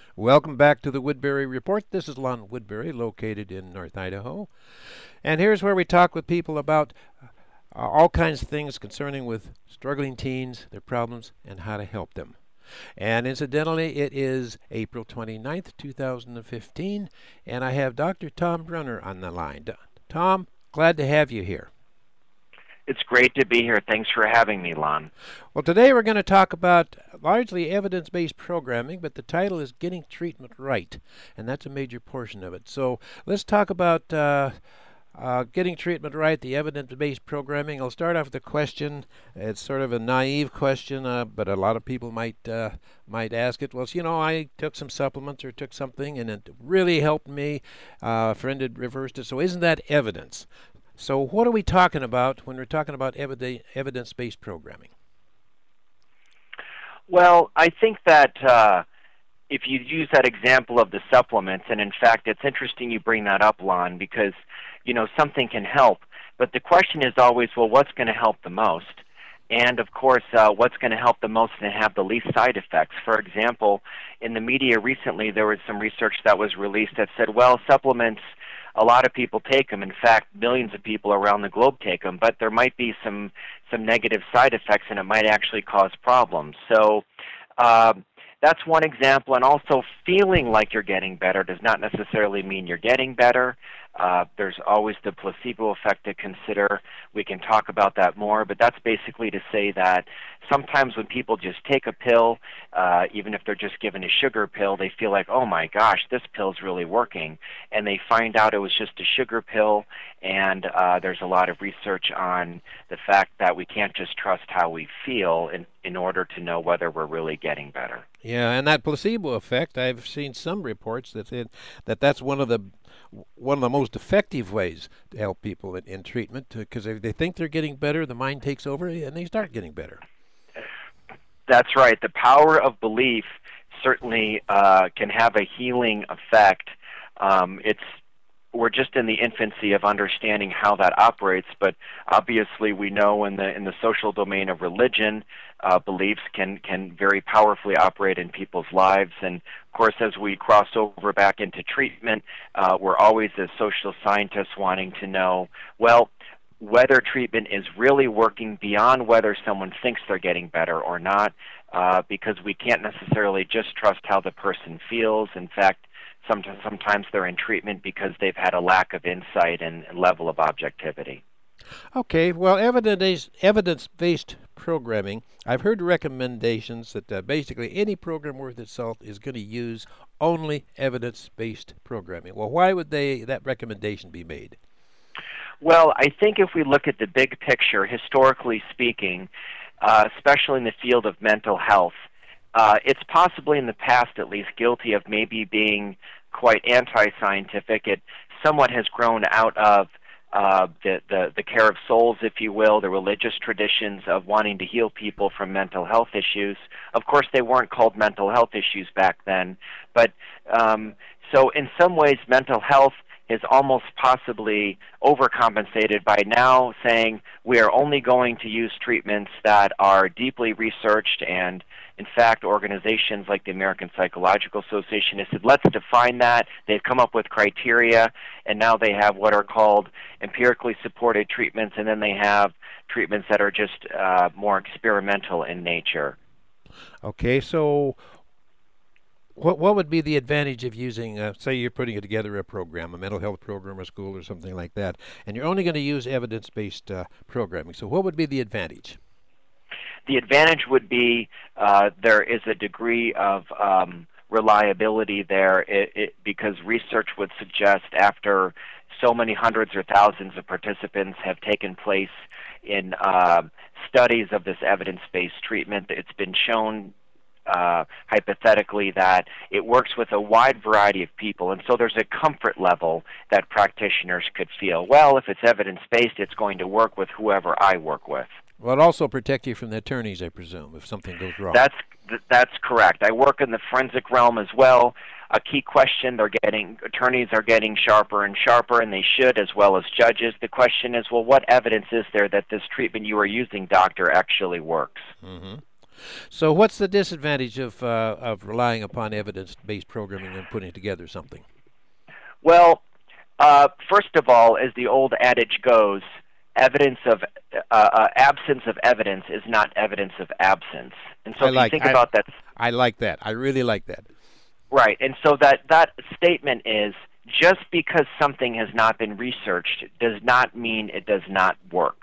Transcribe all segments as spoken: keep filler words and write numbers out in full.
Welcome back to the Woodbury Report. This is Lon Woodbury, located in North Idaho. And here's where we talk with people about uh, all kinds of things concerning with struggling teens, their problems, and how to help them. And incidentally, it is April twenty-ninth, two thousand fifteen, and I have Doctor Tom Brunner on the line. Tom, glad to have you here. It's great to be here. Thanks for having me, Lon. Well, today we're going to talk about largely evidence-based programming, but the title is Getting Treatment Right, and that's a major portion of it. So let's talk about uh, uh, getting treatment right, the evidence-based programming. I'll start off with a question. It's sort of a naive question, uh, but a lot of people might uh, might ask it. Well, you know, I took some supplements or took something, and it really helped me. Uh, a friend had reversed it. So isn't that evidence? So what are we talking about when we're talking about evidence-based programming? Well, I think that uh, if you use that example of the supplements, and in fact, it's interesting you bring that up, Lon, because, you know, something can help. But the question is always, well, what's going to help the most? And, of course, uh, what's going to help the most and have the least side effects? For example, in the media recently, there was some research that was released that said, well, supplements, a lot of people take them. In fact, millions of people around the globe take them, but there might be some some negative side effects, and it might actually cause problems. So uh, that's one example. And also, feeling like you're getting better does not necessarily mean you're getting better. Uh, there's always the placebo effect to consider. We can talk about that more, but that's basically to say that sometimes when people just take a pill, uh, even if they're just given a sugar pill, they feel like, oh my gosh, this pill's really working. And they find out it was just a sugar pill, and uh, there's a lot of research on the fact that we can't just trust how we feel in, in order to know whether we're really getting better. Yeah, and that placebo effect, I've seen some reports that it, that that's one of the one of the most effective ways to help people in, in treatment, because if they think they're getting better, the mind takes over and they start getting better. That's right. The power of belief certainly uh, can have a healing effect. Um, it's we're just in the infancy of understanding how that operates, but obviously we know in the in the social domain of religion, uh, beliefs can can very powerfully operate in people's lives. And of course, as we cross over back into treatment, uh, we're always, as social scientists, wanting to know, well, whether treatment is really working beyond whether someone thinks they're getting better or not, uh, because we can't necessarily just trust how the person feels. In fact, sometimes, sometimes they're in treatment because they've had a lack of insight and level of objectivity. Okay, well, evidence, evidence-based programming, I've heard recommendations that uh, basically any program worth its salt is going to use only evidence-based programming. Well, why would they that recommendation be made? Well, I think if we look at the big picture, historically speaking, uh, especially in the field of mental health, uh, it's possibly in the past at least guilty of maybe being quite anti-scientific. It somewhat has grown out of uh, the, the, the care of souls, if you will, the religious traditions of wanting to heal people from mental health issues. Of course, they weren't called mental health issues back then, but um, so in some ways mental health is almost possibly overcompensated by now saying we are only going to use treatments that are deeply researched. And in fact, organizations like the American Psychological Association have said, let's define that. They've come up with criteria, and now they have what are called empirically supported treatments, and then they have treatments that are just uh, more experimental in nature. Okay, so What what would be the advantage of using, uh, say you're putting together a program, a mental health program, a school or something like that, and you're only going to use evidence-based uh, programming. So what would be the advantage? The advantage would be uh, there is a degree of um, reliability there it, it, because research would suggest after so many hundreds or thousands of participants have taken place in uh, studies of this evidence-based treatment, it's been shown Uh, hypothetically that it works with a wide variety of people, and so there's a comfort level that practitioners could feel, well, if it's evidence-based, it's going to work with whoever I work with. Well, it also protect you from the attorneys, I presume, if something goes wrong. That's th- that's correct. I work in the forensic realm as well. A key question, they're getting attorneys are getting sharper and sharper, and they should, as well as judges. The question is, well, what evidence is there that this treatment you are using, doctor, actually works? Mm-hmm. So what's the disadvantage of uh, of relying upon evidence-based programming and putting together something? Well, uh, first of all, as the old adage goes, evidence of uh, uh, absence of evidence is not evidence of absence. And so I if like you think I, about that, I like that. I really like that. right? And so that that statement is, just because something has not been researched does not mean it does not work.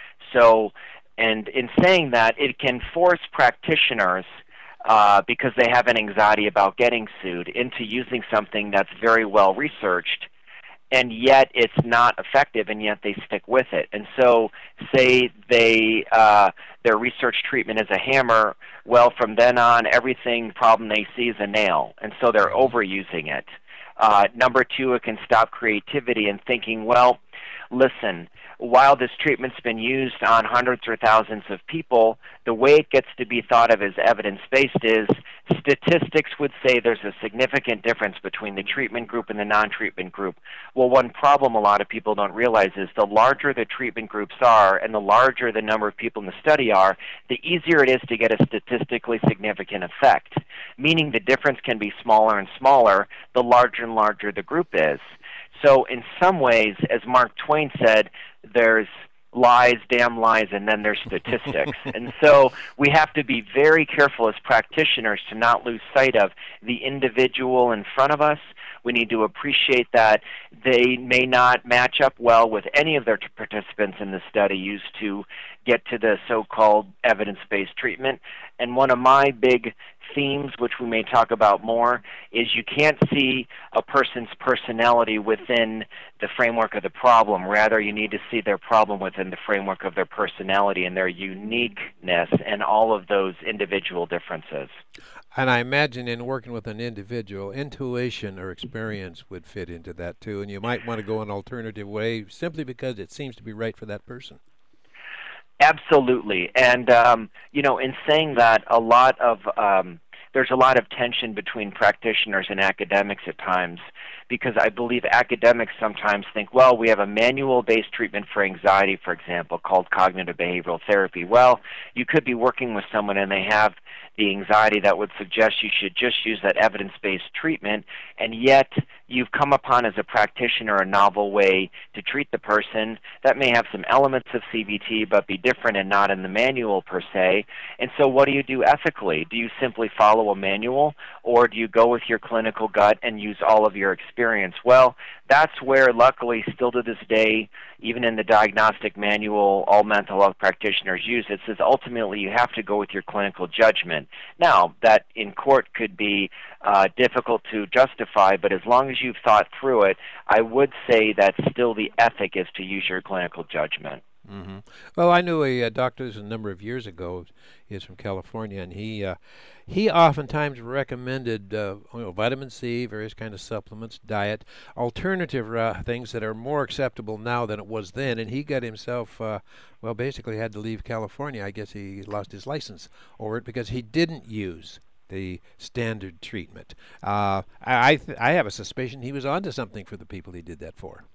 So, and in saying that, it can force practitioners, uh, because they have an anxiety about getting sued, into using something that's very well researched, and yet it's not effective, and yet they stick with it. And so, say they uh, their research treatment is a hammer, well, from then on, everything problem they see is a nail, and so they're overusing it. Uh, number two, it can stop creativity and thinking, well, listen, while this treatment's been used on hundreds or thousands of people, the way it gets to be thought of as evidence-based is statistics would say there's a significant difference between the treatment group and the non-treatment group. Well, one problem a lot of people don't realize is the larger the treatment groups are and the larger the number of people in the study are, the easier it is to get a statistically significant effect, meaning the difference can be smaller and smaller the larger and larger the group is. So in some ways, as Mark Twain said, there's lies, damn lies, and then there's statistics. And so we have to be very careful as practitioners to not lose sight of the individual in front of us. We need to appreciate that they may not match up well with any of their participants in the study used to get to the so-called evidence-based treatment. And one of my big themes, which we may talk about more, is you can't see a person's personality within the framework of the problem. Rather, you need to see their problem within the framework of their personality and their uniqueness and all of those individual differences. And I imagine in working with an individual, intuition or experience would fit into that too, and you might want to go an alternative way simply because it seems to be right for that person. Absolutely. And, um, you know, in saying that, a lot of um, there's a lot of tension between practitioners and academics at times, because I believe academics sometimes think, well, we have a manual-based treatment for anxiety, for example, called cognitive behavioral therapy. Well, you could be working with someone and they have the anxiety that would suggest you should just use that evidence-based treatment, and yet you've come upon as a practitioner a novel way to treat the person that may have some elements of C B T but be different and not in the manual per se. And so what do you do ethically? Do you simply follow a manual, or do you go with your clinical gut and use all of your experience? Well, that's where, luckily, still to this day, even in the diagnostic manual all mental health practitioners use, it says ultimately you have to go with your clinical judgment. Now, that in court could be uh, difficult to justify, but as long as you've thought through it, I would say that still the ethic is to use your clinical judgment. Mm-hmm. Well, I knew a, uh doctor a number of years ago. He is from California, and he uh, he oftentimes recommended uh, you know, vitamin C, various kind of supplements, diet, alternative uh, things that are more acceptable now than it was then. And he got himself, uh, well, basically had to leave California. I guess he lost his license over it because he didn't use the standard treatment. Uh, I I, th- I have a suspicion he was onto something for the people he did that for.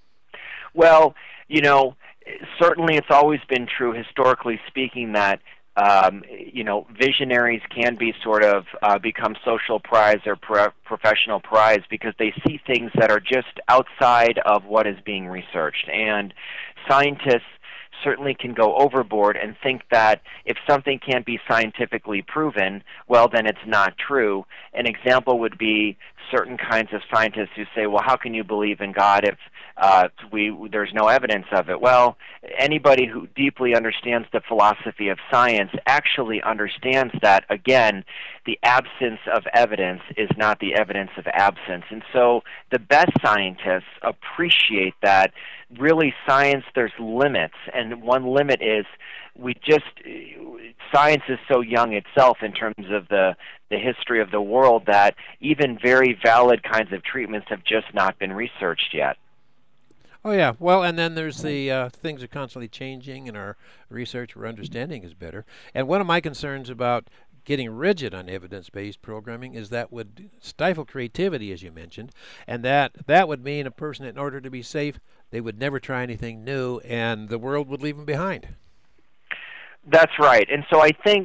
Well, you know, certainly it's always been true, historically speaking, that um, you know, visionaries can be sort of uh, become social prize or pro- professional prize because they see things that are just outside of what is being researched. And scientists certainly can go overboard and think that if something can't be scientifically proven, well, then it's not true. An example would be certain kinds of scientists who say, well, how can you believe in God if uh, we there's no evidence of it? Well, anybody who deeply understands the philosophy of science actually understands that, again, the absence of evidence is not the evidence of absence. And so the best scientists appreciate that really science, there's limits, and one limit is we just, science is so young itself in terms of the, the history of the world that even very valid kinds of treatments have just not been researched yet. Oh, yeah. Well, and then there's the uh, things are constantly changing, and our research, our understanding is better. And one of my concerns about getting rigid on evidence-based programming is that would stifle creativity, as you mentioned, and that that would mean a person, in order to be safe, they would never try anything new, and the world would leave them behind. That's right. And so I think,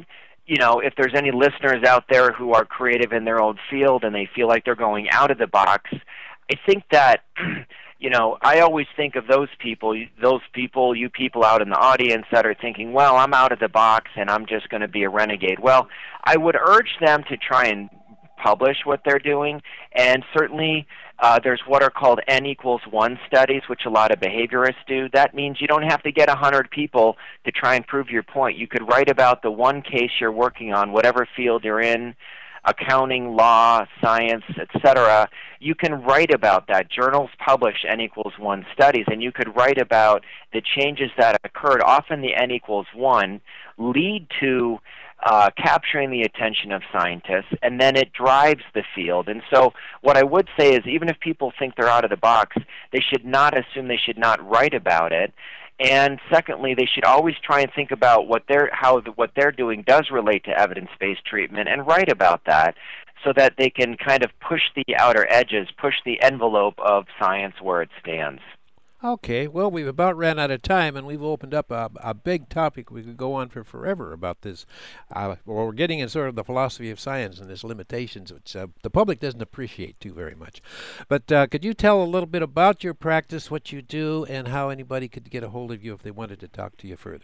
you know, if there's any listeners out there who are creative in their own field and they feel like they're going out of the box, I think that, you know, I always think of those people, those people, you people out in the audience that are thinking, well, I'm out of the box and I'm just going to be a renegade. Well, I would urge them to try and publish what they're doing, and certainly uh, there's what are called N equals one studies, which a lot of behaviorists do. That means you don't have to get one hundred people to try and prove your point. You could write about the one case you're working on, whatever field you're in, accounting, law, science, et cetera. You can write about that. Journals publish N equals one studies, and you could write about the changes that occurred. Often the N equals one lead to Uh, capturing the attention of scientists, and then it drives the field. And so what I would say is, even if people think they're out of the box, they should not assume they should not write about it. And secondly, they should always try and think about what they're, how the, what they're doing does relate to evidence-based treatment, and write about that so that they can kind of push the outer edges, push the envelope of science where it stands. Okay, well, we've about ran out of time, and we've opened up a, a big topic we could go on for forever about this. Uh, well, we're getting in sort of the philosophy of science and its limitations, which uh, the public doesn't appreciate too very much. But uh, could you tell a little bit about your practice, what you do, and how anybody could get a hold of you if they wanted to talk to you further?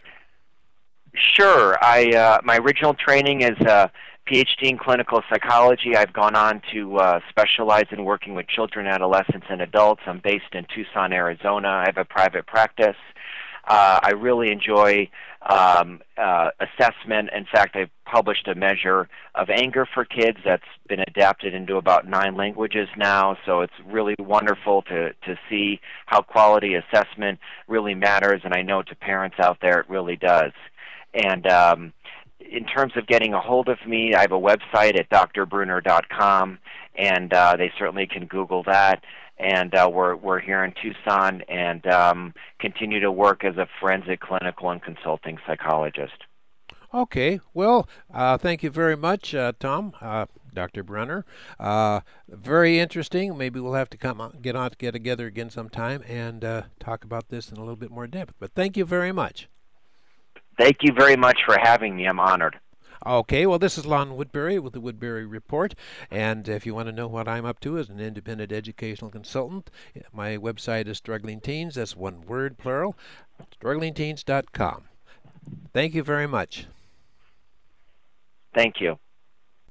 Sure. I uh, my original training is a P H D in clinical psychology. I've gone on to uh, specialize in working with children, adolescents, and adults. I'm based in Tucson, Arizona. I have a private practice. Uh, I really enjoy um, uh, assessment. In fact, I've published a measure of anger for kids that's been adapted into about nine languages now, so it's really wonderful to, to see how quality assessment really matters, and I know to parents out there it really does. And um, in terms of getting a hold of me, I have a website at d r bruner dot com, and uh, they certainly can Google that. And uh, we're we're here in Tucson, and um, continue to work as a forensic clinical and consulting psychologist. Okay, well, uh, thank you very much, uh, Tom, uh, Doctor Brunner. Uh, very interesting. Maybe we'll have to come on, get on get together again sometime and uh, talk about this in a little bit more depth. But thank you very much. Thank you very much for having me. I'm honored. Okay, well, this is Lon Woodbury with the Woodbury Report, and if you want to know what I'm up to as an independent educational consultant, my website is Struggling Teens. That's one word, plural, struggling teens dot com. Thank you very much. Thank you.